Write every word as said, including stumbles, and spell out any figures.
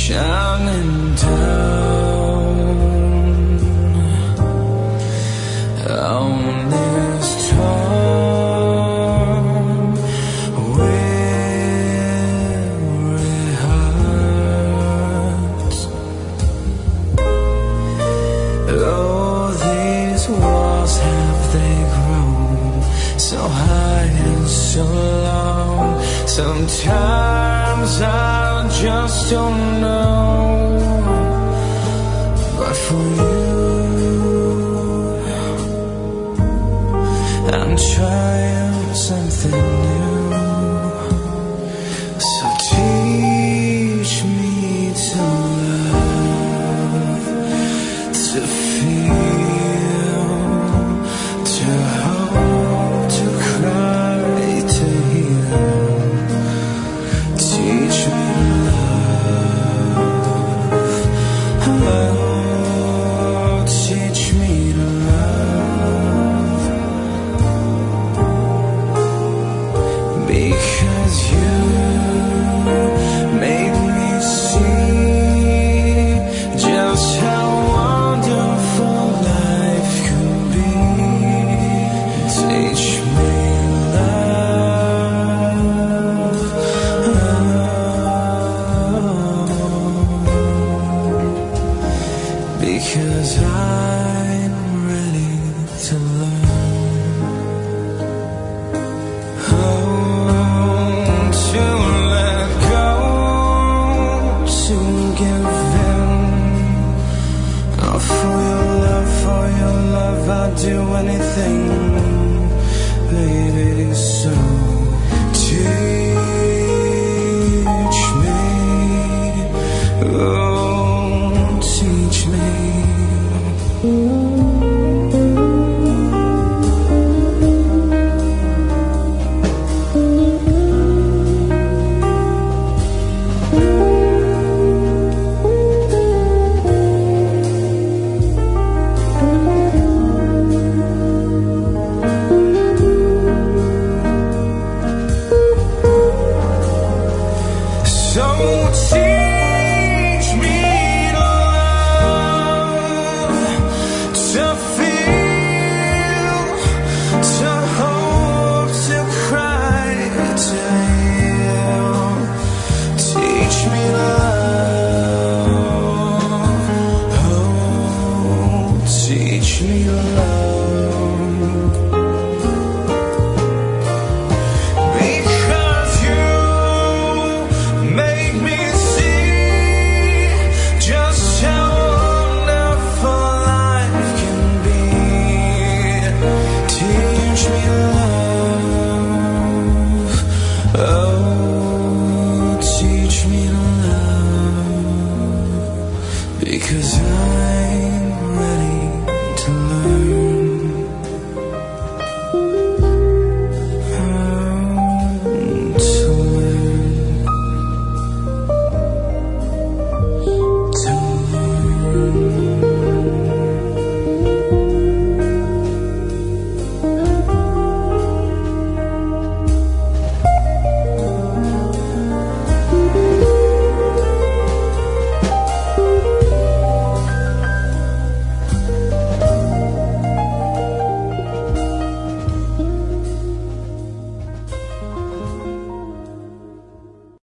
shining down on this torn, weary heart. Oh, these walls, have they grown so high and so long? Sometimes I just don't know, but for you I'm trying something new. So teach me to love, to feel, to hope, to cry, to heal. Teach me because I'm ready to learn. Oh, to let go, to give in. Oh, for your love, for your love, I'd do anything, baby. So teach me, oh, teach me. So teach me to love, to feel, to hope, to cry, to heal. Teach me to love, oh, teach me to love. Because I